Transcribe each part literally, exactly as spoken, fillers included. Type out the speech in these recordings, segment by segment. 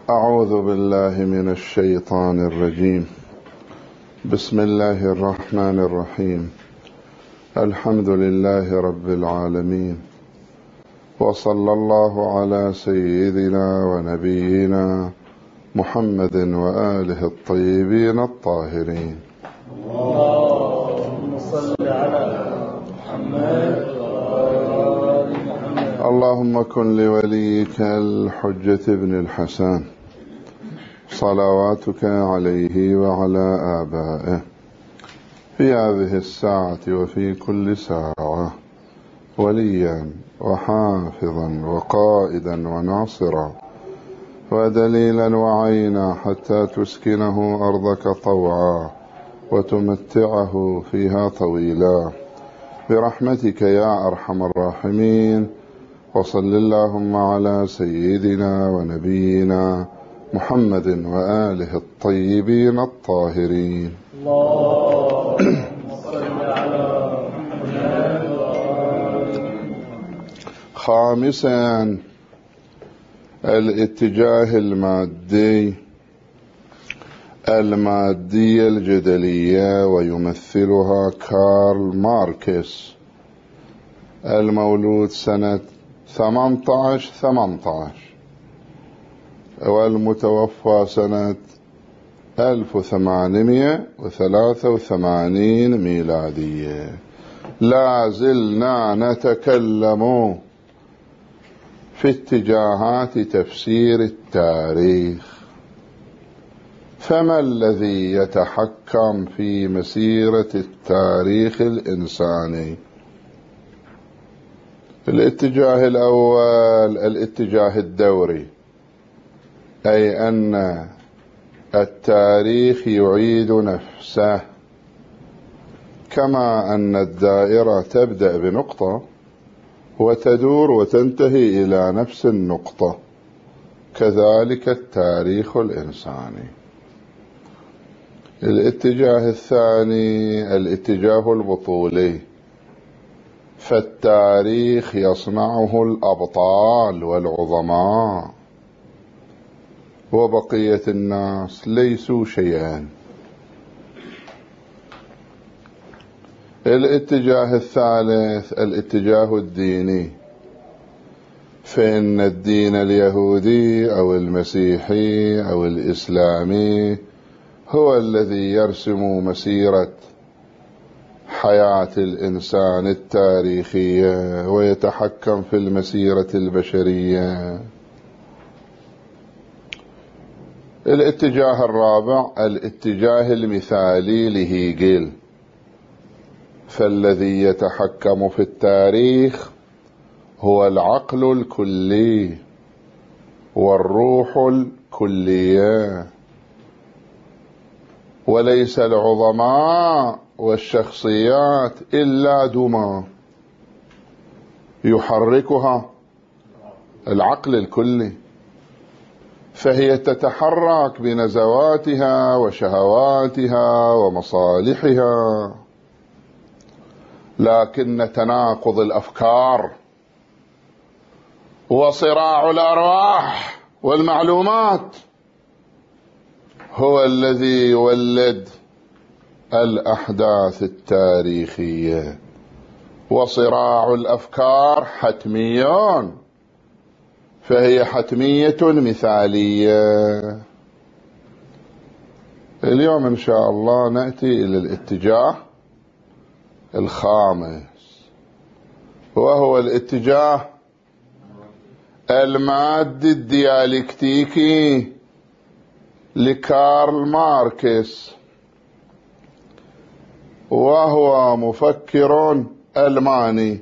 أعوذ بالله من الشيطان الرجيم. بسم الله الرحمن الرحيم. الحمد لله رب العالمين، وصلى الله على سيدنا ونبينا محمد وآله الطيبين الطاهرين. اللهم صل على محمد وآل محمد. اللهم كن لوليك الحجة ابن الحسن صلواتك عليه وعلى آبائه في هذه الساعة وفي كل ساعة وليا وحافظا وقائدا وناصرا ودليلا وعينا، حتى تسكنه أرضك طوعا وتمتعه فيها طويلا برحمتك يا أرحم الراحمين. وصل اللهم على سيدنا ونبينا محمد وآله الطيبين الطاهرين. اللهم صل على محمد وآل محمد. خامسا، الاتجاه المادي المادية الجدلية، ويمثلها كارل ماركس المولود سنة ثمانية عشر ثمانية عشر والمتوفى سنة ألف وثمانمائة وثلاثة وثمانين ميلادية. لا زلنا نتكلم في اتجاهات تفسير التاريخ. فما الذي يتحكم في مسيرة التاريخ الإنساني؟ الاتجاه الأول الاتجاه الدوري، أي أن التاريخ يعيد نفسه، كما أن الدائرة تبدأ بنقطة وتدور وتنتهي إلى نفس النقطة، كذلك التاريخ الإنساني. الاتجاه الثاني الاتجاه البطولي، فالتاريخ يصنعه الأبطال والعظماء، وبقية الناس ليسوا شيئا. الاتجاه الثالث الاتجاه الديني، فإن الدين اليهودي أو المسيحي أو الإسلامي هو الذي يرسم مسيرة حياة الإنسان التاريخية ويتحكم في المسيرة البشرية. الاتجاه الرابع الاتجاه المثالي لهيجل، فالذي يتحكم في التاريخ هو العقل الكلي والروح الكلية، وليس العظماء والشخصيات إلا دمى يحركها العقل الكلي، فهي تتحرك بنزواتها وشهواتها ومصالحها. لكن تناقض الأفكار وصراع الأرواح والمعلومات هو الذي يولد الأحداث التاريخية. وصراع الأفكار حتميون، فهي حتمية مثالية. اليوم إن شاء الله نأتي إلى الاتجاه الخامس، وهو الاتجاه المادي الديالكتيكي لكارل ماركس، وهو مفكر ألماني.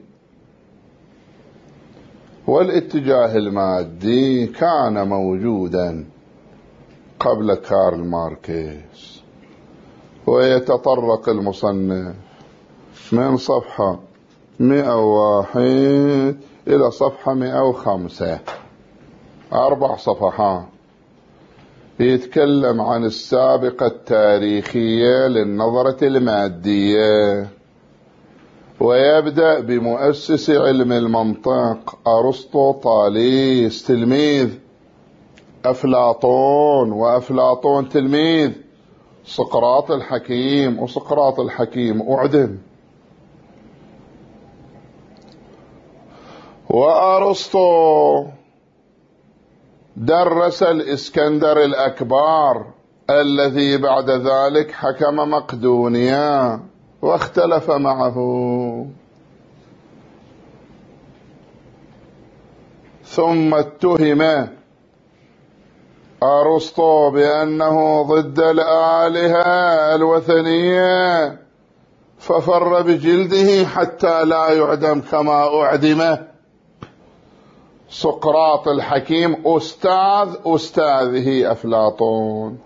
والاتجاه المادي كان موجودا قبل كارل ماركس، ويتطرق المصنف من صفحة مئة وواحد إلى صفحة مئة وخمسة، أربع صفحات، يتكلم عن السابقة التاريخية للنظرة المادية، ويبدأ بمؤسس علم المنطق أرسطو طاليس تلميذ أفلاطون، وأفلاطون تلميذ سقراط الحكيم، وسقراط الحكيم أعدم. وأرسطو درس الإسكندر الأكبر الذي بعد ذلك حكم مقدونيا واختلف معه، ثم اتهم أرسطو بأنه ضد الآلهة الوثنية ففر بجلده حتى لا يعدم كما أعدم سقراط الحكيم أستاذ أستاذه أفلاطون.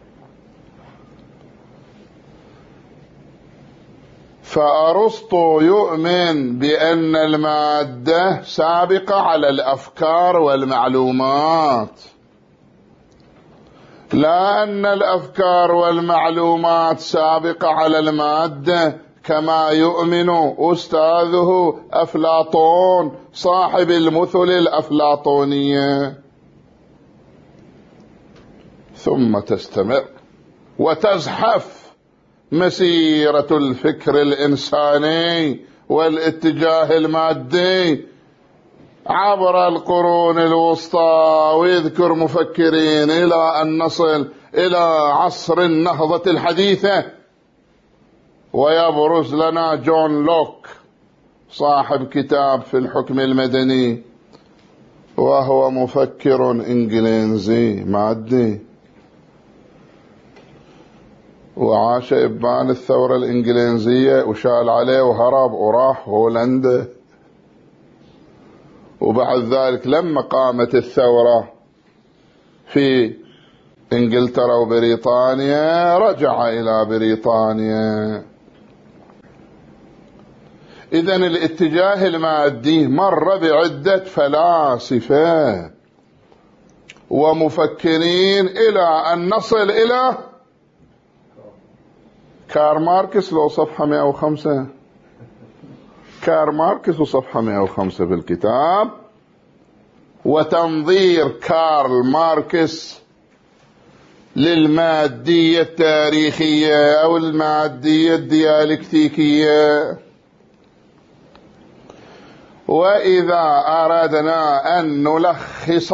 فأرسطو يؤمن بأن المادة سابقة على الأفكار والمعلومات، لا أن الأفكار والمعلومات سابقة على المادة كما يؤمن أستاذه أفلاطون صاحب المثل الأفلاطونية. ثم تستمر وتزحف مسيرة الفكر الإنساني والاتجاه المادي عبر القرون الوسطى، ويذكر مفكرين إلى أن نصل إلى عصر النهضة الحديثة، ويبرز لنا جون لوك صاحب كتاب في الحكم المدني، وهو مفكر إنجليزي مادي، وعاش إبان الثورة الإنجليزية وشال عليه وهرب وراح هولندا. وبعد ذلك لما قامت الثورة في إنجلترا وبريطانيا رجع إلى بريطانيا. إذن الاتجاه المادي مر بعدة فلاسفة ومفكرين إلى أن نصل إلى كارل ماركس. لو صفحة مئة وخمسة، كارل ماركس وصفحة مئة وخمسة في الكتاب، وتنظير كارل ماركس للمادية التاريخية أو المادية الديالكتيكية. وإذا أردنا أن نلخص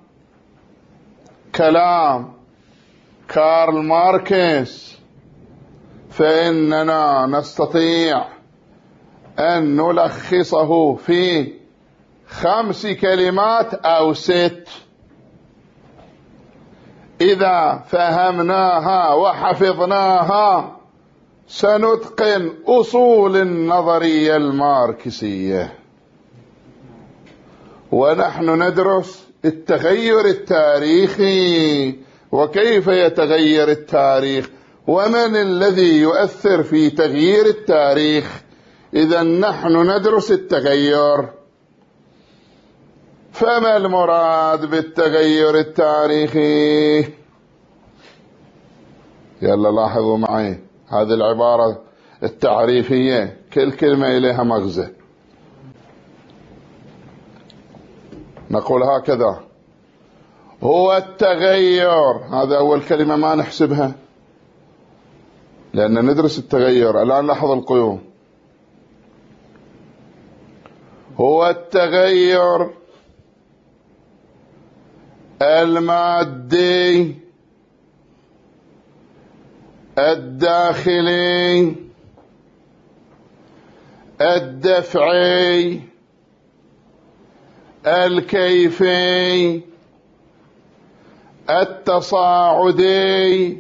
كلام كارل ماركس فإننا نستطيع أن نلخصه في خمس كلمات أو ست، إذا فهمناها وحفظناها سنتقن أصول النظرية الماركسية. ونحن ندرس التغير التاريخي وكيف يتغير التاريخ ومن الذي يؤثر في تغيير التاريخ. إذا نحن ندرس التغير. فما المراد بالتغير التاريخي؟ يلا لاحظوا معي هذه العبارة التعريفية كل كلمة إليها مغزى. نقول هكذا: هو التغير، هذا أول كلمة ما نحسبها لأن ندرس التغير. الآن لاحظ القيوم. هو التغير المادي الداخلي الدفعي الكيفي التصاعدي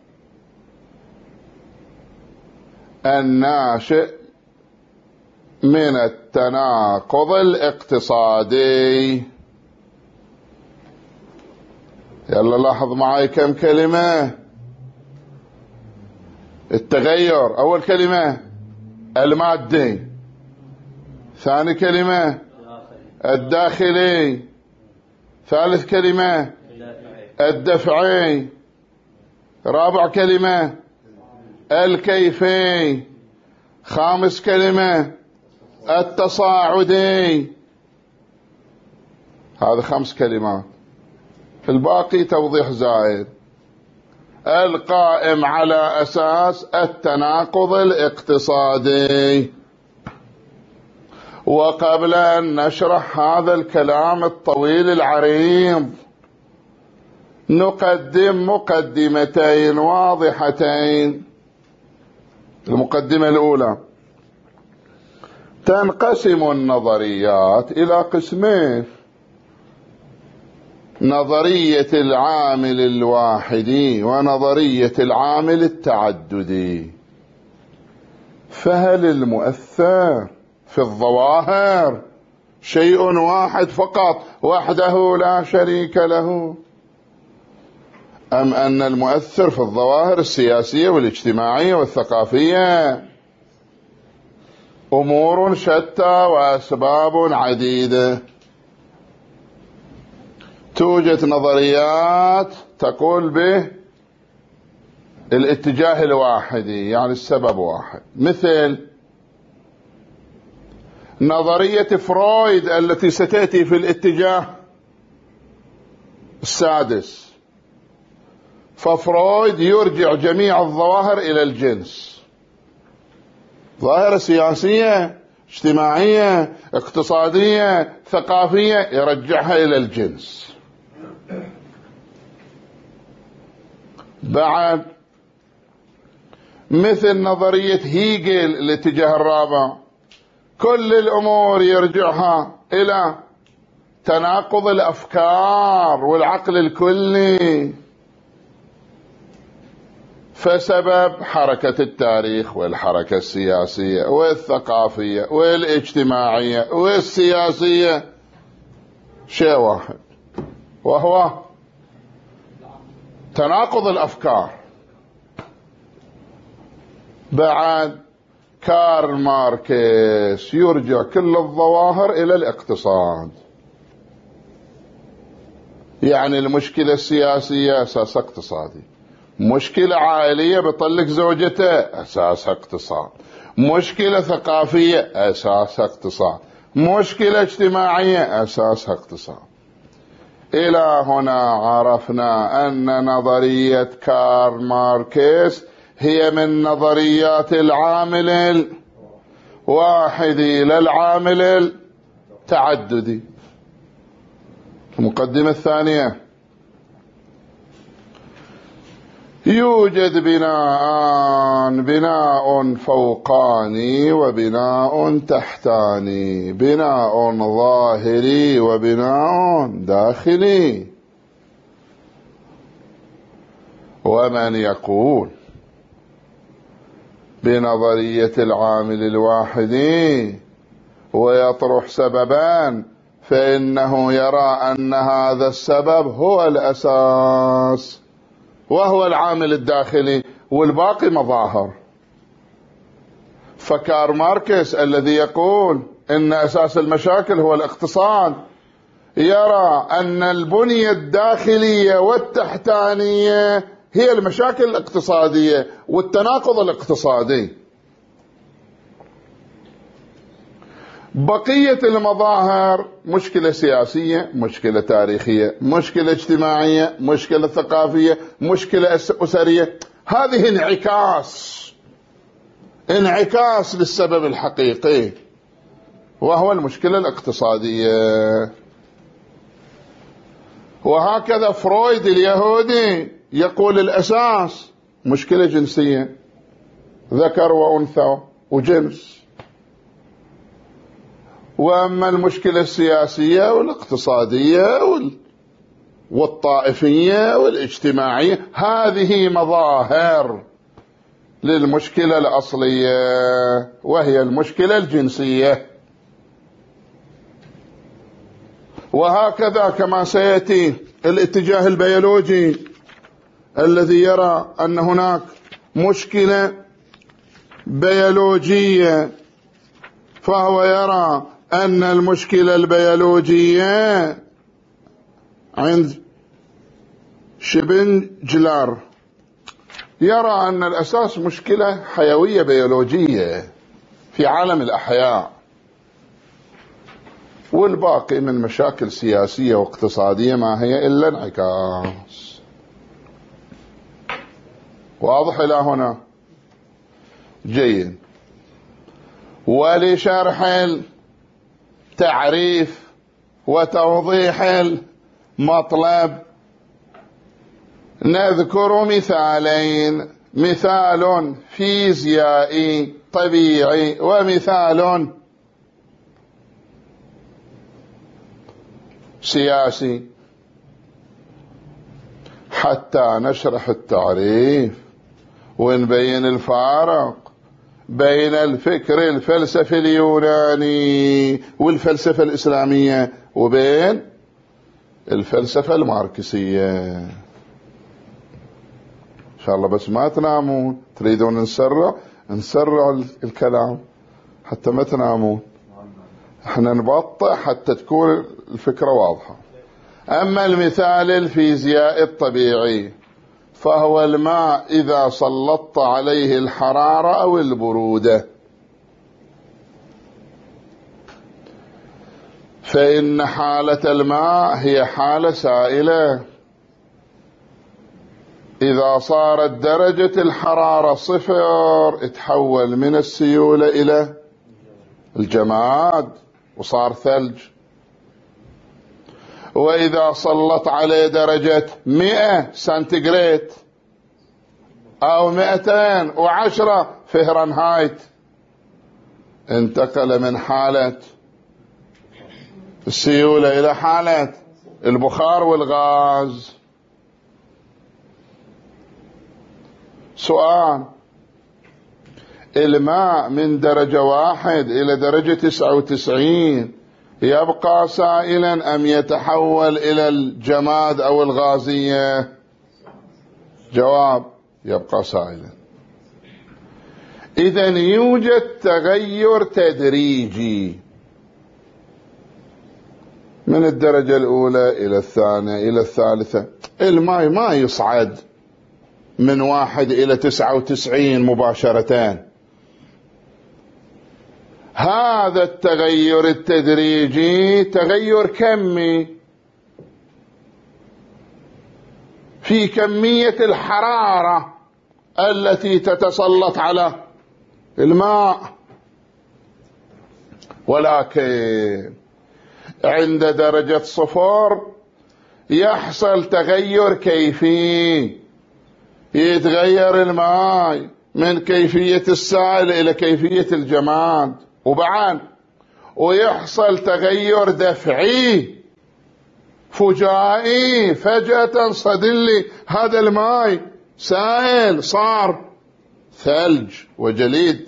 الناشئ من التناقض الاقتصادي. يلا لاحظ معي كم كلمة. التغير أول كلمة المادي، ثاني كلمة الداخلي، ثالث كلمة الدفعي، رابع كلمة الكيفي، خامس كلمة التصاعدي. هذا خمس كلمات. الباقي توضيح زائد. القائم على أساس التناقض الاقتصادي. وقبل أن نشرح هذا الكلام الطويل العريض نقدم مقدمتين واضحتين. المقدمة الأولى: تنقسم النظريات إلى قسمين: نظرية العامل الواحدي ونظرية العامل التعددي. فهل المؤثر في الظواهر شيء واحد فقط وحده لا شريك له، أم أن المؤثر في الظواهر السياسية والاجتماعية والثقافية أمور شتى وأسباب عديدة؟ توجد نظريات تقول به الاتجاه الواحدي، يعني السبب واحد، مثل نظرية فرويد التي ستأتي في الاتجاه السادس. ففرويد يرجع جميع الظواهر إلى الجنس، ظاهرة سياسية اجتماعية اقتصادية ثقافية يرجعها إلى الجنس. بعد مثل نظرية هيجل الاتجاه الرابع، كل الأمور يرجعها إلى تناقض الأفكار والعقل الكلي. فسبب حركة التاريخ والحركة السياسية والثقافية والاجتماعية والسياسية شيء واحد، وهو تناقض الأفكار. بعد كارل ماركس يرجع كل الظواهر إلى الاقتصاد، يعني المشكلة السياسية أساس اقتصادي، مشكلة عائلية بطلق زوجته أساسها اقتصاد، مشكلة ثقافية أساسها اقتصاد، مشكلة اجتماعية أساسها اقتصاد. إلى هنا عرفنا أن نظرية كارل ماركس هي من نظريات العامل الواحدي لا العامل التعددي. المقدمة الثانية: يوجد بناء بناء فوقاني وبناء تحتاني، بناء ظاهري وبناء داخلي. ومن يقول بنظرية العامل الواحدي ويطرح سببان فإنه يرى أن هذا السبب هو الأساس وهو العامل الداخلي والباقي مظاهر. فكارل ماركس الذي يقول إن أساس المشاكل هو الاقتصاد يرى أن البنية الداخلية والتحتانية هي المشاكل الاقتصادية والتناقض الاقتصادي. بقية المظاهر مشكلة سياسية، مشكلة تاريخية، مشكلة اجتماعية، مشكلة ثقافية، مشكلة أسرية، هذه انعكاس انعكاس للسبب الحقيقي وهو المشكلة الاقتصادية. وهكذا فرويد اليهودي يقول الأساس مشكلة جنسية، ذكر وأنثى وجنس. وأما المشكلة السياسية والاقتصادية والطائفية والاجتماعية هذه مظاهر للمشكلة الأصلية وهي المشكلة الجنسية. وهكذا كما سيأتي الاتجاه البيولوجي الذي يرى أن هناك مشكلة بيولوجية، فهو يرى أن المشكلة البيولوجية عند شبنجلر يرى أن الأساس مشكلة حيوية بيولوجية في عالم الأحياء. والباقي من مشاكل سياسية واقتصادية ما هي إلا انعكاس. واضح إلى هنا؟ جيد. ولشرح التعريف وتوضيح المطلب نذكر مثالين، مثال فيزيائي طبيعي ومثال سياسي، حتى نشرح التعريف ونبين الفارق بين الفكر الفلسفي اليوناني والفلسفة الإسلامية وبين الفلسفة الماركسية. إن شاء الله بس ما تنامون، تريدون نسرع نسرع الكلام حتى ما تنامون، احنا نبطئ حتى تكون الفكرة واضحة. أما المثال الفيزيائي الطبيعي فهو الماء إذا سلطت عليه الحرارة أو البرودة، فإن حالة الماء هي حالة سائلة. إذا صارت درجة الحرارة صفر تحول من السيولة إلى الجماد وصار ثلج. وإذا سلط عليه درجة مئة سنتيغريد أو مئتين وعشرة فهرنهايت انتقل من حالة السيولة إلى حالة البخار والغاز. سؤال: الماء من درجة واحد إلى درجة تسعة وتسعين يبقى سائلا أم يتحول إلى الجماد أو الغازية؟ جواب: يبقى سائلا. إذن يوجد تغير تدريجي من الدرجة الأولى إلى الثانية إلى الثالثة. الماء ما يصعد من واحد إلى تسعة وتسعين مباشرة. هذا التغير التدريجي تغير كمي في كمية الحرارة التي تتسلط على الماء، ولكن عند درجة صفر يحصل تغير كيفي، يتغير الماء من كيفية السائل إلى كيفية الجماد، وبعد ويحصل تغير دفعي فجائي، فجأة صدلي هذا الماء سائل صار ثلج وجليد.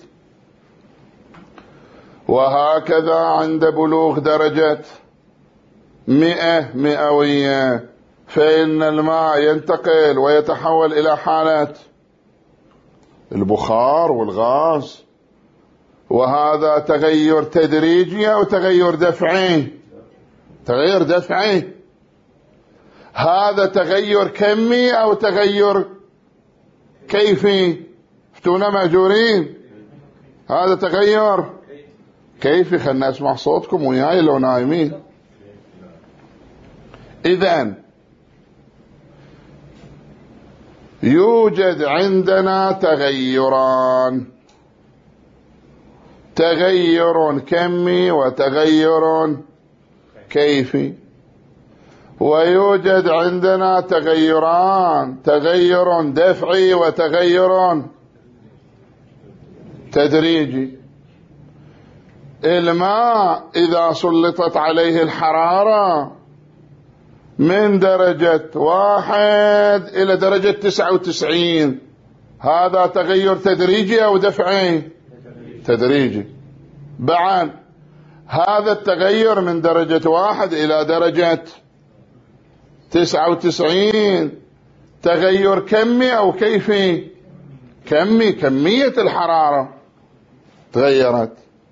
وهكذا عند بلوغ درجة مئة مئوية فإن الماء ينتقل ويتحول إلى حالة البخار والغاز، وهذا تغير تدريجي أو تغير دفعي؟ تغير دفعي. هذا تغير كمي أو تغير كيفي؟ افتونا مأجورين. هذا تغير كيفي. خلنا اسمع صوتكم وياي لو نايمين. إذن يوجد عندنا تغيران، تغير كمي وتغير كيفي، ويوجد عندنا تغيران، تغير دفعي وتغير تدريجي. الماء إذا سلطت عليه الحرارة من درجة واحد إلى درجة تسعة وتسعين، هذا تغير تدريجي أو دفعي؟ تدريجي. بعد هذا التغير من درجة واحد إلى درجة تسعة وتسعين تغير كمي أو كيفي؟ كمي. كمية الحرارة تغيرت.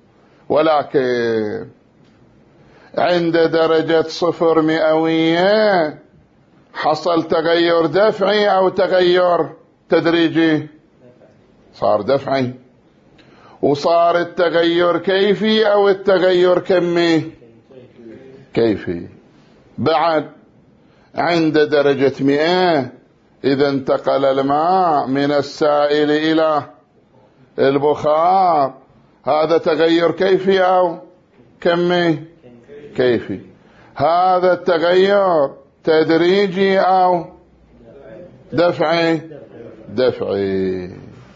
ولكن عند درجة صفر مئوية حصل تغير دفعي أو تغير تدريجي؟ صار دفعي. وصار التغير كيفي أو التغير كمي؟ كيفي. بعد عند درجة مئة إذا انتقل الماء من السائل إلى البخار، هذا تغير كيفي أو كمي؟ كيفي. هذا التغير تدريجي أو دفعي؟ دفعي.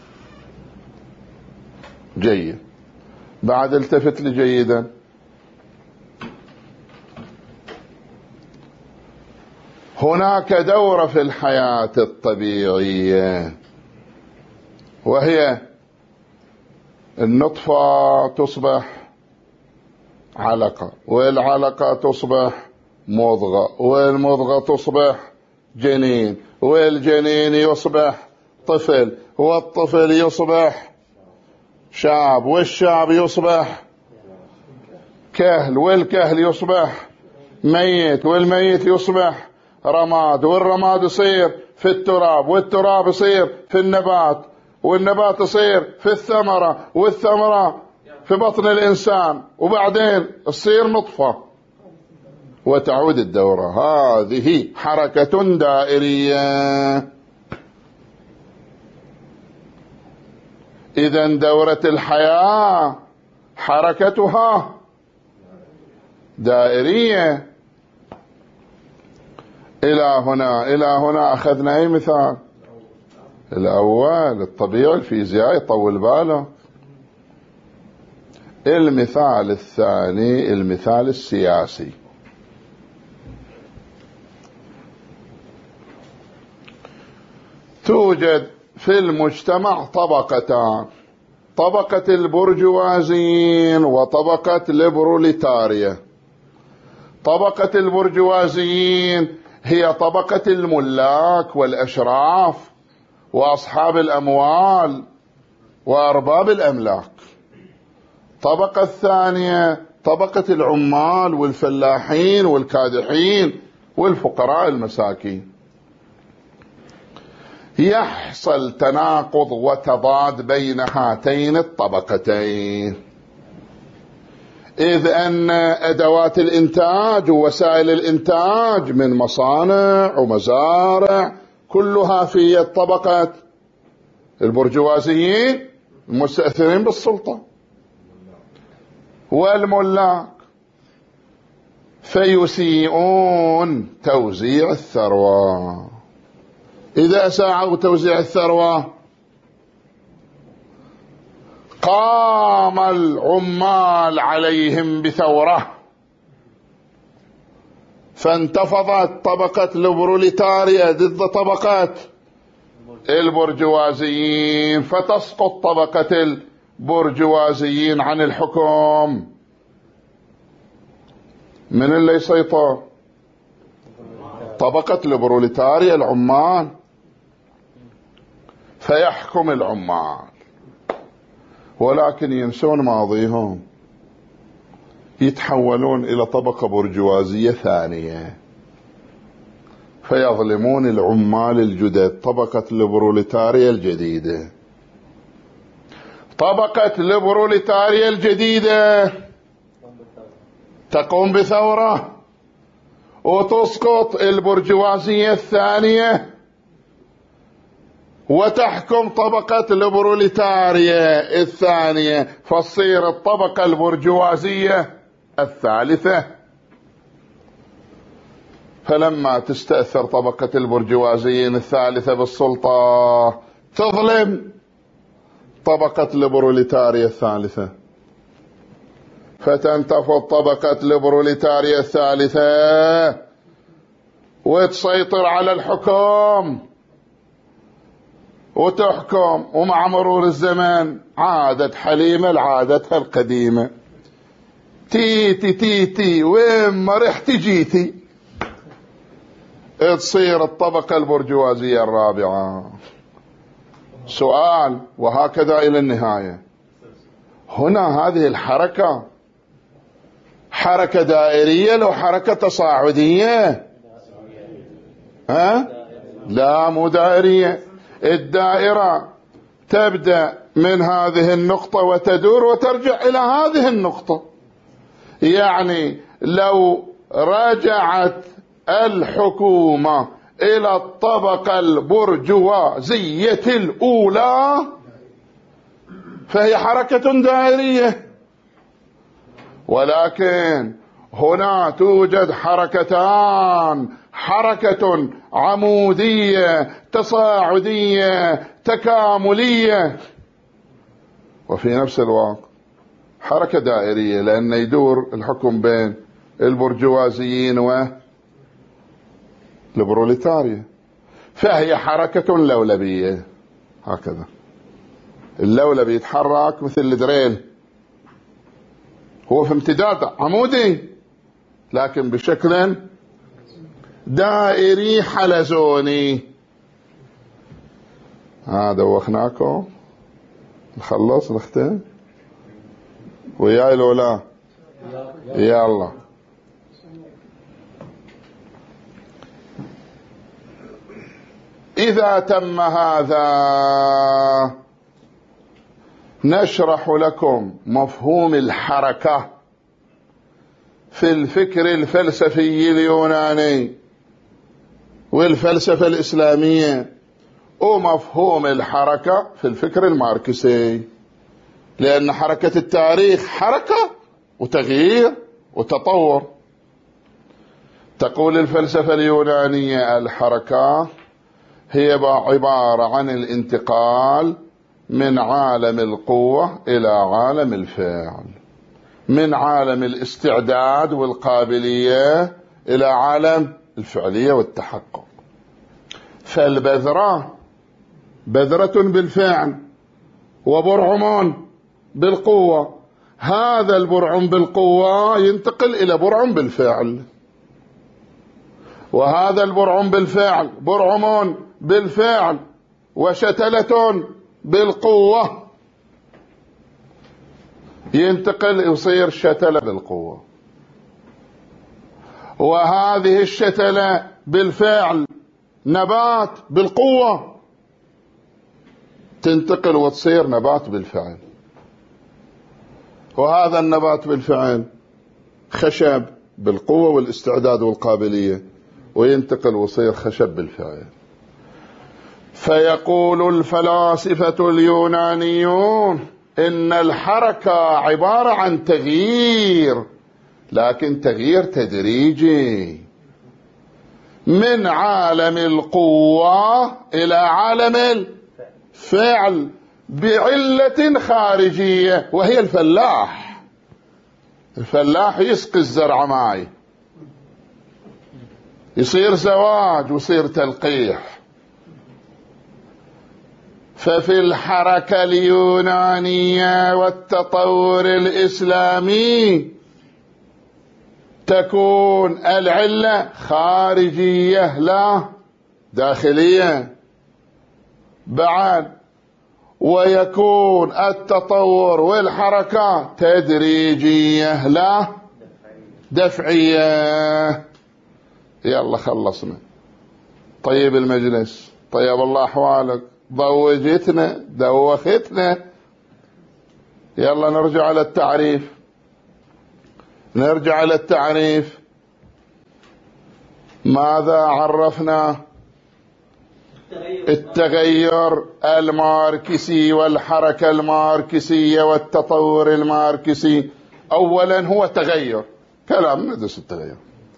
جيد. بعد التفت لي جيدا. هناك دورة في الحياة الطبيعية، وهي النطفة تصبح علقة، والعلقة تصبح مضغة، والمضغة تصبح جنين، والجنين يصبح طفل، والطفل يصبح شاب، والشاب يصبح كهل، والكهل يصبح ميت، والميت يصبح رماد، والرماد يصير في التراب، والتراب يصير في النبات، والنبات يصير في الثمرة، والثمرة في بطن الإنسان، وبعدين تصير نطفة وتعود الدورة. هذه حركة دائرية. إذن دورة الحياة حركتها دائرية. إلى هنا إلى هنا أخذنا أي مثال؟ الأول الطبيعي الفيزيائي طول باله. المثال الثاني المثال السياسي. توجد في المجتمع طبقتان، طبقة البرجوازيين وطبقة البروليتارية. طبقة البرجوازيين هي طبقة الملاك والأشراف وأصحاب الأموال وأرباب الأملاك. طبقة الثانية طبقة العمال والفلاحين والكادحين والفقراء المساكين. يحصل تناقض وتضاد بين هاتين الطبقتين، إذ أن أدوات الإنتاج ووسائل الإنتاج من مصانع ومزارع كلها في طبقة البرجوازيين المستأثرين بالسلطة والملاك، فيسيئون توزيع الثروة. إذا ساعوا توزيع الثروة قام العمال عليهم بثورة، فانتفضت طبقة البروليتاريا ضد طبقة البرجوازيين، فتسقط طبقة البرجوازيين عن الحكم. من اللي يسيطر؟ طبقة البروليتاريا العمال، فيحكم العمال، ولكن ينسون ماضيهم، يتحولون إلى طبقة برجوازية ثانية، فيظلمون العمال الجدد، طبقة البروليتاريا الجديدة. طبقة البروليتاريا الجديدة تقوم بثورة وتسقط البرجوازية الثانية، وتحكم طبقة البروليتاريا الثانية، فتصير الطبقة البرجوازية الثالثة. فلما تستأثر طبقة البرجوازيين الثالثة بالسلطة تظلم طبقة البروليتاريا الثالثة، فتنتفض طبقة البروليتاريا الثالثة وتسيطر على الحكم وتحكم. ومع مرور الزمن عادت حليمة لعادتها القديمة، تيتي تيتي وين ما رحتي جيتي، تصير الطبقة البرجوازية الرابعة. سؤال، وهكذا إلى النهاية. هنا هذه الحركة حركة دائرية لو حركة تصاعدية؟ ها؟ لا، مو دائرية. الدائرة تبدأ من هذه النقطة وتدور وترجع إلى هذه النقطة. يعني لو رجعت الحكومة إلى الطبقة البرجوازية الأولى فهي حركة دائرية. ولكن هنا توجد حركتان، حركة عمودية تصاعدية تكاملية، وفي نفس الوقت حركة دائرية، لأن يدور الحكم بين البرجوازيين والبروليتاريا، فهي حركة لولبية. هكذا اللولب يتحرك مثل الدريل، هو في امتداد عمودي لكن بشكل دائري حلزوني. ها دوخناكم، نخلص نختم وياي لو لا؟ يلا. إذا تم هذا نشرح لكم مفهوم الحركة في الفكر الفلسفي اليوناني والفلسفة الإسلامية، ومفهوم الحركة في الفكر الماركسي، لأن حركة التاريخ حركة وتغيير وتطور. تقول الفلسفة اليونانية الحركة هي عبارة عن الانتقال من عالم القوة إلى عالم الفعل، من عالم الاستعداد والقابلية إلى عالم الفعلية والتحقق. فالبذرة بذرة بالفعل وبرعم بالقوة، هذا البرعم بالقوة ينتقل إلى برعم بالفعل، وهذا البرعم بالفعل برعم بالفعل وشتلة بالقوة، ينتقل يصير شتلة بالقوة، وهذه الشتلة بالفعل نبات بالقوة تنتقل وتصير نبات بالفعل، وهذا النبات بالفعل خشب بالقوة والاستعداد والقابلية وينتقل ويصير خشب بالفعل. فيقول الفلاسفة اليونانيون إن الحركة عبارة عن تغيير، لكن تغيير تدريجي، من عالم القوة إلى عالم الفعل بعلة خارجية وهي الفلاح. الفلاح يسقي الزرع معي، يصير زواج ويصير تلقيح. ففي الحركة اليونانية والتطور الإسلامي تكون العلة خارجية لا داخلية بعد، ويكون التطور والحركة تدريجية لا دفعية. يلا خلصنا. طيب المجلس، طيب الله أحوالك، ضوجتنا دوختنا. يلا نرجع على التعريف، نرجع على التعريف. ماذا عرفنا؟ التغير الماركسي والحركة الماركسية والتطور الماركسي. أولا هو تغير، كلام ندرس التغير،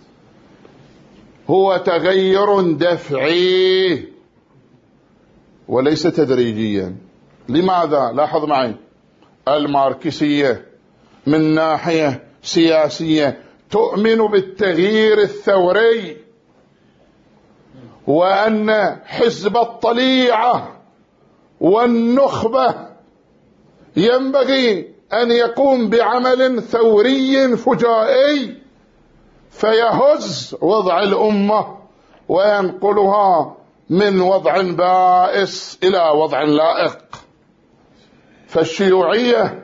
هو تغير دفعي وليس تدريجيا. لماذا؟ لاحظ معي، الماركسية من ناحية سياسية تؤمن بالتغيير الثوري، وأن حزب الطليعة والنخبة ينبغي أن يقوم بعمل ثوري فجائي فيهز وضع الأمة وينقلها من وضع بائس إلى وضع لائق. فالشيوعية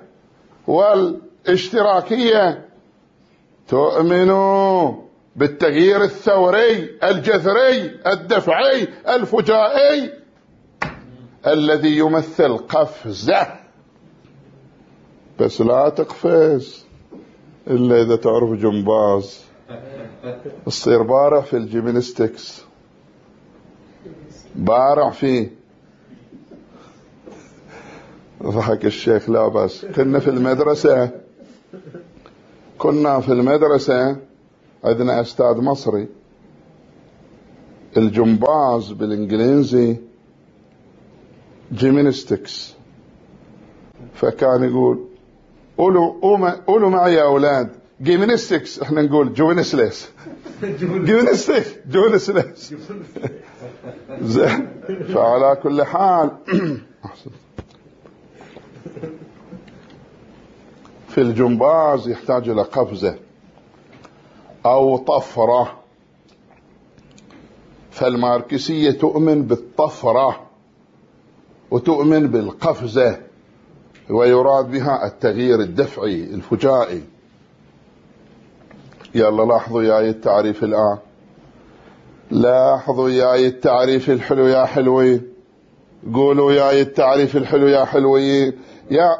والاشتراكية تؤمن بالتغيير الثوري الجذري الدفعي الفجائي الذي يمثل قفزة، بس لا تقفز إلا إذا تعرف جمباز. تصير بارع في الجيمنستكس، بارع فيه. ضحك الشيخ. لا بس كنا في المدرسة كنا في المدرسة عندنا أستاذ مصري، الجمباز بالإنجليزي جيمنستكس، فكان يقول قولوا قولوا معي يا أولاد جيمنستكس، احنا نقول جوينسليس جيمنستكس جوينسليس. زين. فعلى كل حال في الجمباز يحتاج إلى قفزة أو طفرة، فالماركسية تؤمن بالطفرة وتؤمن بالقفزة، ويراد بها التغيير الدفعي الفجائي. يلا لاحظوا ياي التعريف الآن، لاحظوا ياي التعريف الحلو يا حلوين، قولوا ياي التعريف الحلو يا حلوين. يا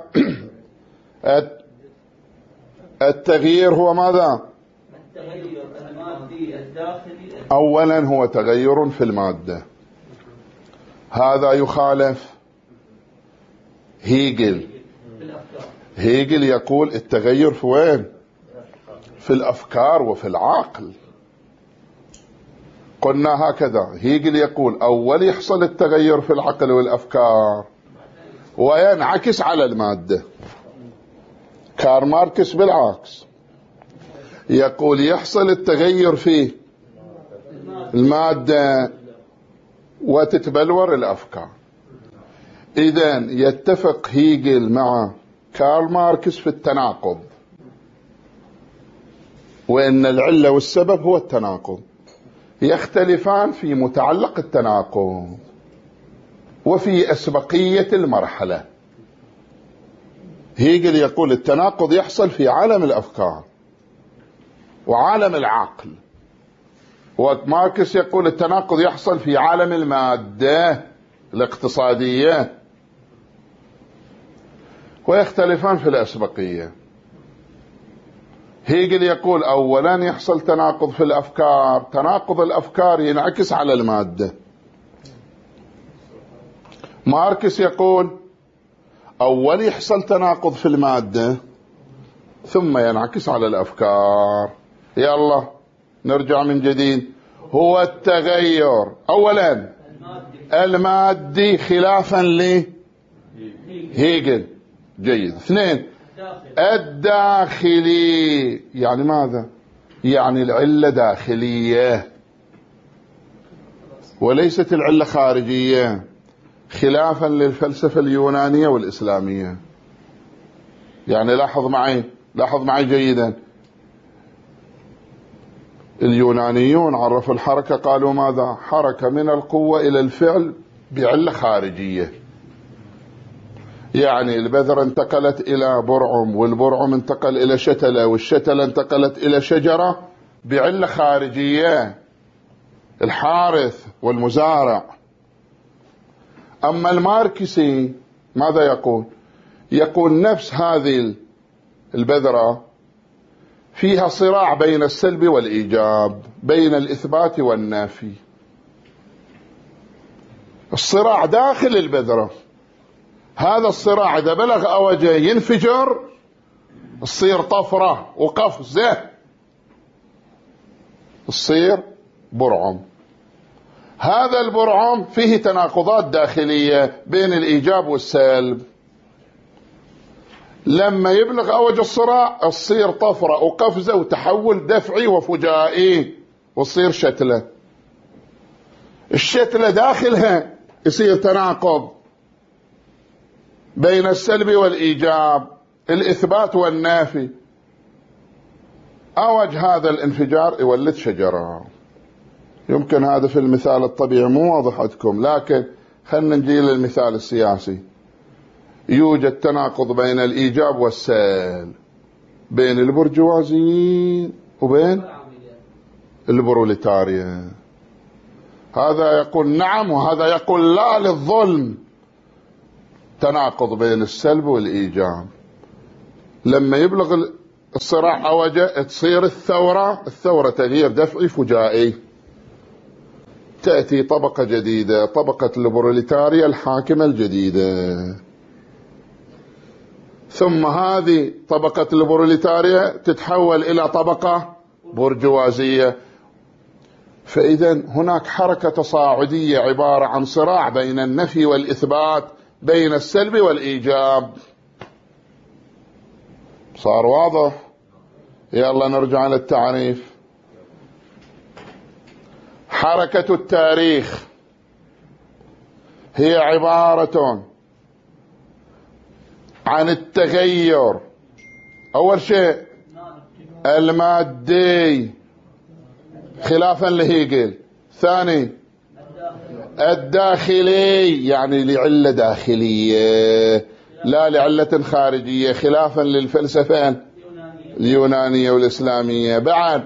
التغيير هو ماذا؟ التغير المادي الداخلي. أولا هو تغير في المادة، هذا يخالف هيجل. هيجل يقول التغير في وين؟ في الأفكار وفي العقل. قلنا هكذا، هيجل يقول أول يحصل التغير في العقل والأفكار وينعكس على المادة. كارل ماركس بالعكس يقول يحصل التغير في المادة وتتبلور الأفكار. إذن يتفق هيجل مع كارل ماركس في التناقض، وإن العلة والسبب هو التناقض. يختلفان في متعلق التناقض وفي أسبقية المرحلة. هيجل يقول التناقض يحصل في عالم الأفكار وعالم العقل، وماركس يقول التناقض يحصل في عالم المادة الاقتصادية، ويختلفان في الأسبقية. هيجل يقول أولا يحصل تناقض في الأفكار، تناقض الأفكار ينعكس على المادة. ماركس يقول أول يحصل تناقض في المادة ثم ينعكس على الأفكار. يلا نرجع من جديد. هو التغير أولا المادي خلافا لهيجل. جيد. اثنين الداخلي، يعني ماذا؟ يعني العلة داخلية وليست العلة خارجية، خلافا للفلسفة اليونانية والإسلامية. يعني لاحظ معي لاحظ معي جيدا، اليونانيون عرفوا الحركة قالوا ماذا؟ حركة من القوة إلى الفعل بعلة خارجية. يعني البذرة انتقلت إلى برعم، والبرعم انتقل إلى شتلة، والشتلة انتقلت إلى شجرة بعلة خارجية، الحارث والمزارع. أما الماركسي ماذا يقول؟ يقول نفس هذه البذرة فيها صراع بين السلب والإيجاب، بين الإثبات والنافي. الصراع داخل البذرة، هذا الصراع إذا بلغ أوجه ينفجر، تصير طفرة وقفزة، تصير برعم. هذا البرعم فيه تناقضات داخلية بين الإيجاب والسلب. لما يبلغ أوج الصراع تصير طفرة وقفزة وتحول دفعي وفجائي، وتصير شتلة. الشتلة داخلها يصير تناقض بين السلب والإيجاب، الإثبات والنافي. أوج هذا الانفجار يولد شجرة. يمكن هذا في المثال الطبيعي مو واضح عندكم، لكن خلنا نجي للمثال السياسي. يوجد تناقض بين الإيجاب والسلب، بين البرجوازيين وبين البروليتاريا. هذا يقول نعم وهذا يقول لا للظلم. تناقض بين السلب والإيجاب. لما يبلغ الصراع أوجه تصير الثورة. الثورة تغيير دفعي فجائي، تأتي طبقة جديدة، طبقة البروليتاريا الحاكمة الجديدة، ثم هذه طبقة البروليتاريا تتحول إلى طبقة برجوازية. فإذا هناك حركة تصاعدية عبارة عن صراع بين النفي والإثبات، بين السلب والإيجاب. صار واضح؟ يلا نرجع للتعريف. حركة التاريخ هي عبارة عن التغير أول شيء المادي خلافا لهيجل، ثاني الداخلي يعني لعلة داخلية لا لعلة خارجية خلافا للفلسفة اليونانية والإسلامية. بعد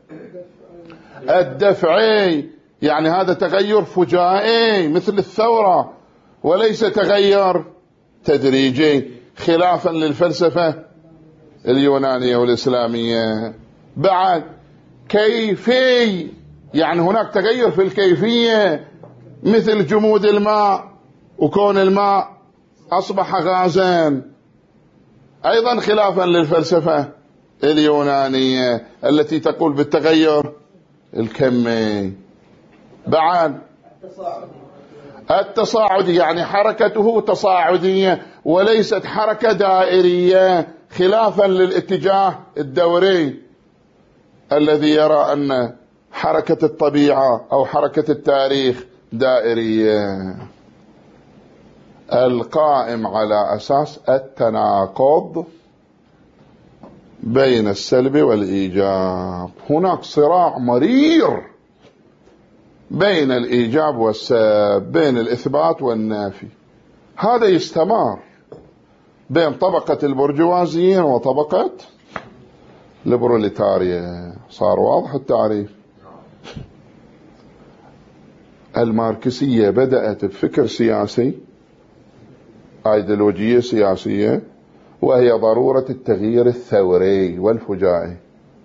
الدفعي يعني هذا تغير فجائي مثل الثورة وليس تغير تدريجي خلافا للفلسفة اليونانية والإسلامية. بعد كيفي يعني هناك تغير في الكيفية مثل جمود الماء وكون الماء أصبح غازا، أيضا خلافا للفلسفة اليونانية التي تقول بالتغير الكمي. بعد التصاعدي يعني حركته تصاعدية وليست حركة دائرية خلافا للاتجاه الدوري الذي يرى أن حركة الطبيعة أو حركة التاريخ دائرية، القائم على أساس التناقض بين السلب والإيجاب. هناك صراع مرير بين الإيجاب والسلب، بين الإثبات والنافي. هذا يستمر بين طبقة البرجوازيين وطبقة البروليتاريا. صار واضح التعريف؟ الماركسية بدأت بفكر سياسي، أيديولوجية سياسية، وهي ضرورة التغيير الثوري والفجائي،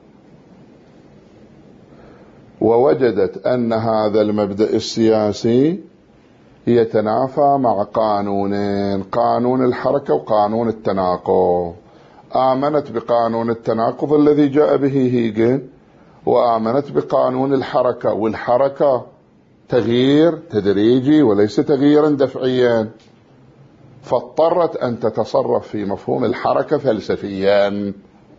ووجدت أن هذا المبدأ السياسي يتنافى مع قانونين، قانون الحركة وقانون التناقض. آمنت بقانون التناقض الذي جاء به هيجل، وآمنت بقانون الحركة، والحركة تغيير تدريجي وليس تغييرا دفعيا، فاضطرت أن تتصرف في مفهوم الحركة فلسفيا.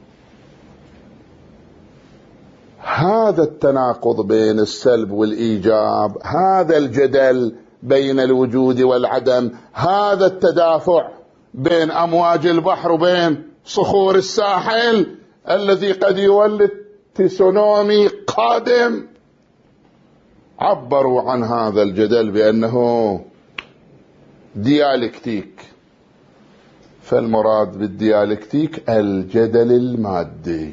هذا التناقض بين السلب والإيجاب، هذا الجدل بين الوجود والعدم، هذا التدافع بين أمواج البحر وبين صخور الساحل الذي قد يولد تسونامي قادم، عبروا عن هذا الجدل بأنه ديالكتيك. فالمراد بالديالكتيك الجدل المادي.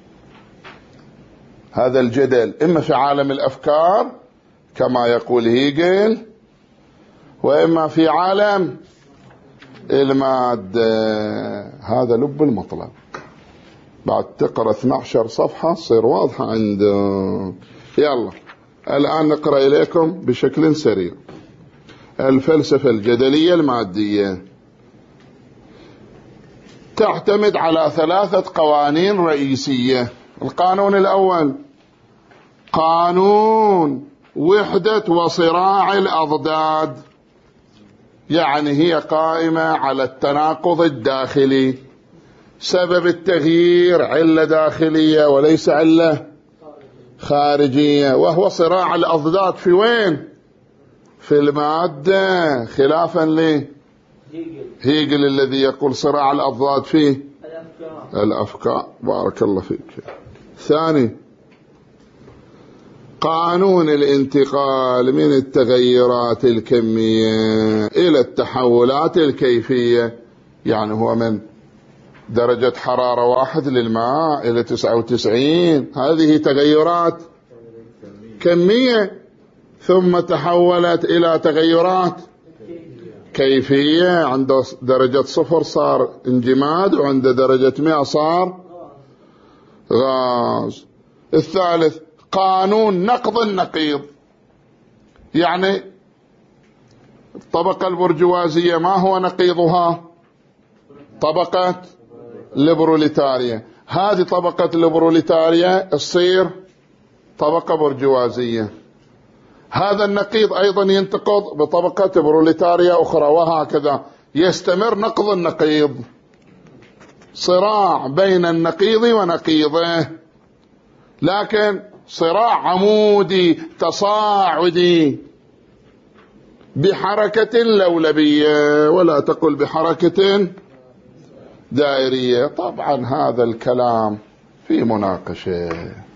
هذا الجدل إما في عالم الأفكار كما يقول هيجل، وإما في عالم المادة. هذا لب المطلب. بعد تقرأ اثنتي عشرة صفحة تصير واضحة عنده. يلا الآن نقرأ إليكم بشكل سريع. الفلسفة الجدلية المادية تعتمد على ثلاثة قوانين رئيسية. القانون الأول قانون وحدة وصراع الأضداد، يعني هي قائمة على التناقض الداخلي. سبب التغيير علة داخلية وليس علة خارجية، وهو صراع الأضداد في وين؟ في المادة، خلافا لهيجل الذي يقول صراع الأضداد في الأفكار. بارك الله فيك. ثاني قانون الانتقال من التغيرات الكمية إلى التحولات الكيفية، يعني هو من درجة حرارة واحد للماء إلى تسعة وتسعين، هذه تغيرات كمية، ثم تحولت إلى تغيرات كيفية. عند درجة صفر صار انجماد، وعند درجة مئة صار غاز. الثالث قانون نقض النقيض، يعني الطبقة البرجوازية ما هو نقيضها؟ طبقة البروليتاريا. هذه طبقة البروليتاريا تصير طبقة برجوازية. هذا النقيض أيضا ينتقض بطبقة بروليتاريا أخرى، وهكذا يستمر نقض النقيض، صراع بين النقيض ونقيضه، لكن صراع عمودي تصاعدي بحركة لولبية، ولا تقل بحركة دائرية. طبعا هذا الكلام في مناقشة،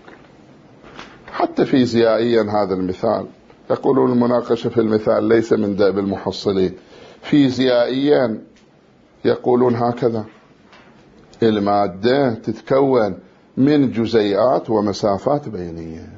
حتى فيزيائيا هذا المثال يقولون المناقشة في المثال ليس من دأب المحصلين. فيزيائيا يقولون هكذا: المادة تتكون من جزيئات ومسافات بينية،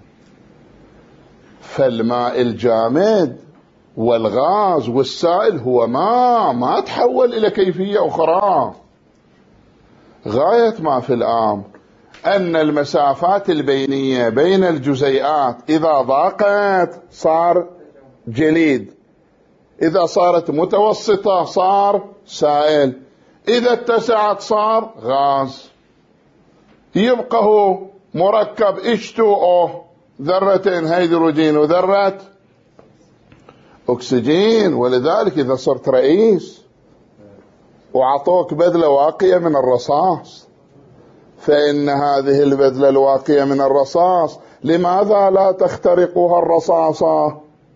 فالماء الجامد والغاز والسائل هو ماء ما تحول إلى كيفية أخرى. غاية ما في الأمر أن المسافات البينية بين الجزيئات إذا ضاقت صار جليد، إذا صارت متوسطة صار سائل، إذا اتسعت صار غاز. يبقى هو مركب إتش تو أو، ذرتين هيدروجين وذرة أكسجين. ولذلك إذا صرت رئيس وعطوك بدلة واقية من الرصاص، فإن هذه البدلة الواقية من الرصاص لماذا لا تخترقها الرصاصة؟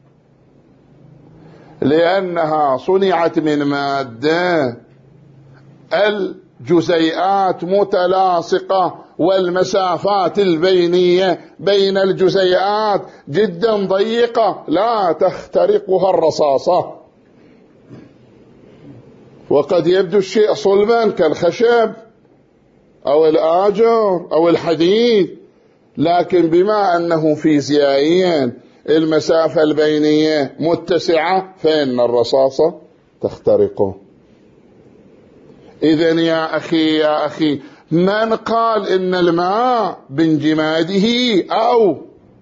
لأنها صنعت من مادة الجزيئات متلاصقة، والمسافات البينية بين الجزيئات جدا ضيقة لا تخترقها الرصاصة. وقد يبدو الشيء صلبا كالخشب أو الآجر أو الحديد، لكن بما أنه فيزيائيا المسافة البينية متسعة فإن الرصاصة تخترقه. إذن يا أخي يا أخي من قال إن الماء بانجماده أو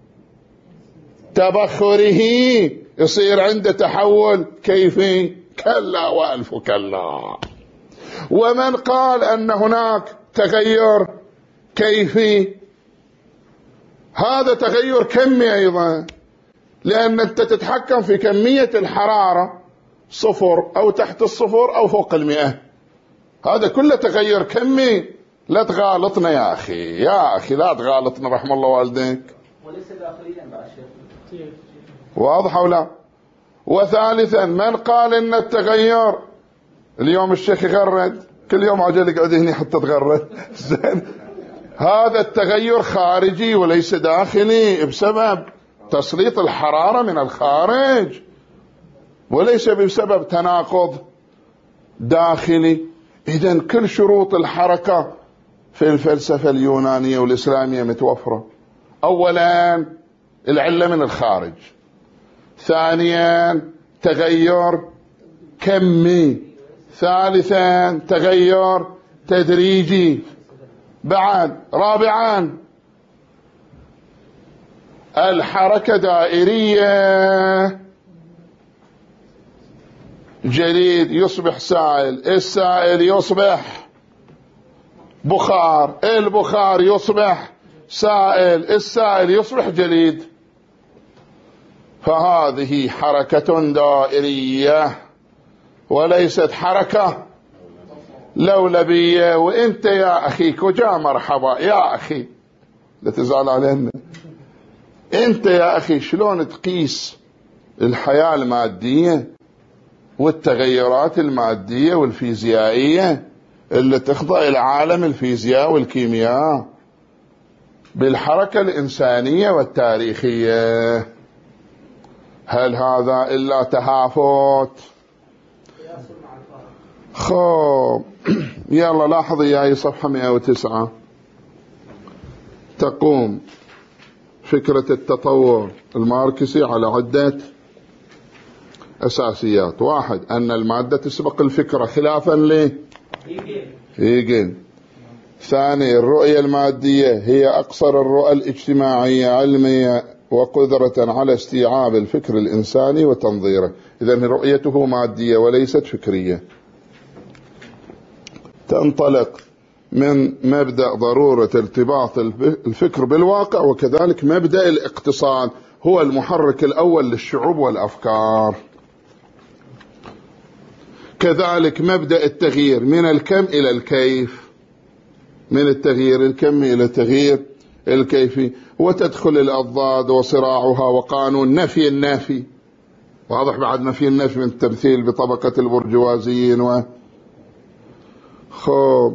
تبخره يصير عنده تحول كيفي؟ كلا وألف كلا. ومن قال أن هناك تغير كيفي؟ هذا تغير كمي أيضا، لأن أنت تتحكم في كمية الحرارة صفر أو تحت الصفر أو فوق المئة، هذا كله تغير كمي. لا تغالطنا يا أخي، يا أخي لا تغالطنا رحم الله والديك. وليس داخليا بعد شيء واضح ولا؟ وثالثا من قال إن التغير، اليوم الشيخ يغرد كل يوم عجل قاعد هنا حتى تغرد زين، هذا التغير خارجي وليس داخلي بسبب تسليط الحرارة من الخارج، وليس بسبب تناقض داخلي. إذن كل شروط الحركة في الفلسفة اليونانية والإسلامية متوفرة. أولا العلة من الخارج، ثانيا تغير كمي، ثالثا تغير تدريجي، بعد رابعا الحركة دائرية، جليد يصبح سائل، السائل يصبح بخار، البخار يصبح سائل، السائل يصبح جليد. فهذه حركة دائرية وليست حركة لولبية. وانت يا اخي كجا مرحبا يا اخي، لا تزعل علينا، انت يا اخي شلون تقيس الحياة المادية والتغيرات المادية والفيزيائية اللي تخضع إلى عالم الفيزياء والكيمياء بالحركة الإنسانية والتاريخية؟ هل هذا إلا تهافت؟ خب يلا لاحظ يا صفحة مئة وتسعة. تقوم فكرة التطور الماركسي على عدة أساسيات. واحد، أن المادة تسبق الفكرة خلافا ل هيجل. ثاني، الرؤية المادية هي أقصر الرؤى الاجتماعية علمية وقدرة على استيعاب الفكر الإنساني وتنظيره. إذن رؤيته مادية وليست فكرية. تنطلق من مبدأ ضرورة ارتباط الفكر بالواقع، وكذلك مبدأ الاقتصاد هو المحرك الأول للشعوب والأفكار. كذلك مبدأ التغيير من الكم إلى الكيف، من التغيير الكمي إلى التغيير الكيفي، وتدخل الأضداد وصراعها وقانون نفي النافي. واضح بعد نفي النفي من التمثيل بطبقة البرجوازيين. و خب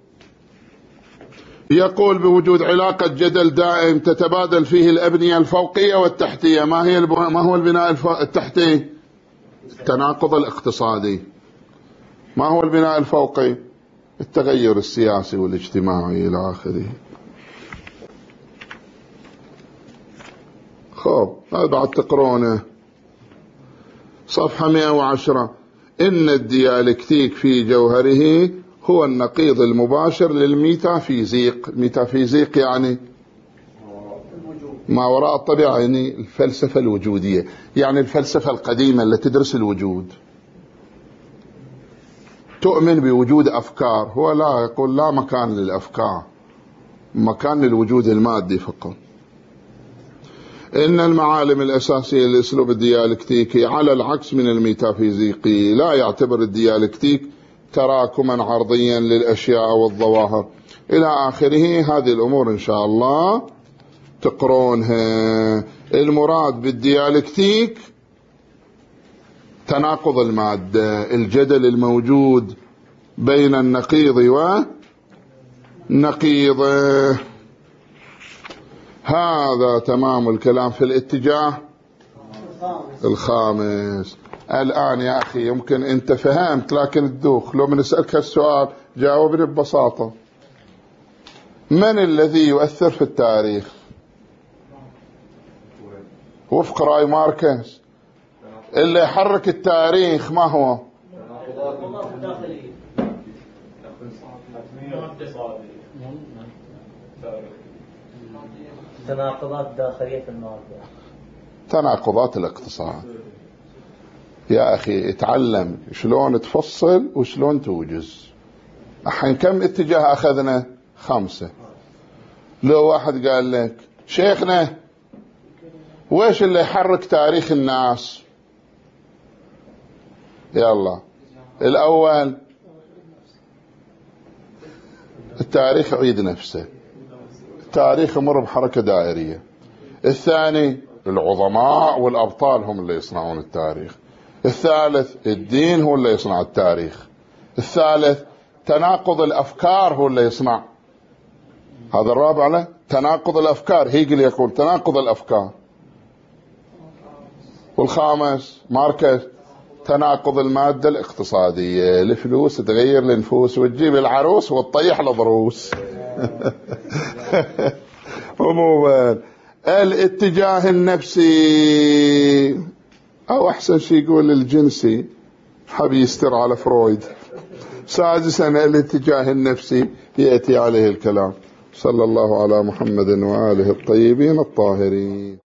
يقول بوجود علاقة جدل دائم تتبادل فيه الأبنية الفوقية والتحتية. ما هي الب... ما هو البناء التحتي؟ التناقض الاقتصادي. ما هو البناء الفوقي؟ التغير السياسي والاجتماعي إلى آخره. خب هذا بعد تقرونه. صفحة مئة وعشرة. إن الديالكتيك في جوهره هو النقيض المباشر للميتافيزيق. الميتافيزيق يعني ما وراء الطبيعة، يعني الفلسفة الوجودية، يعني الفلسفة القديمة اللي تدرس الوجود، تؤمن بوجود أفكار. هو لا، يقول لا مكان للأفكار، مكان للوجود المادي فقط. إن المعالم الأساسية للأسلوب الديالكتيكي على العكس من الميتافيزيقي لا يعتبر الديالكتيك تراكما عرضيا للأشياء والظواهر إلى آخره. هذه الأمور إن شاء الله تقرونها. المراد بالديالكتيك تناقض المادة، الجدل الموجود بين النقيض ونقيضه. هذا تمام الكلام في الاتجاه الخامس. الآن يا أخي يمكن أنت فهمت، لكن الدوخ لو من نسألك السؤال جاوبني ببساطة. من الذي يؤثر في التاريخ وفق رأي ماركس؟ اللي يحرك التاريخ ما هو؟ تناقضات داخلية في الموضوع، تناقضات الاقتصاد. يا أخي اتعلم شلون تفصل وشلون توجز. الحين كم اتجاه أخذنا؟ خمسة. لو واحد قال لك شيخنا ويش اللي يحرك تاريخ الناس؟ يلا، الأول التاريخ يعيد نفسه، التاريخ يمر بحركة دائرية. الثاني العظماء والأبطال هم اللي يصنعون التاريخ. الثالث الدين هو اللي يصنع التاريخ. الثالث تناقض الأفكار هو اللي يصنع. هذا الرابع له تناقض الأفكار، هيجل يقول تناقض الأفكار. والخامس ماركس تناقض المادة الاقتصادية، الفلوس تغير النفوس وتجيب العروس وتطيح الضروس. عموما الاتجاه النفسي أو أحسن شيء يقول الجنسي، حب يستر على فرويد. سادسا الاتجاه النفسي يأتي عليه الكلام. صلى الله على محمد وآله الطيبين الطاهرين.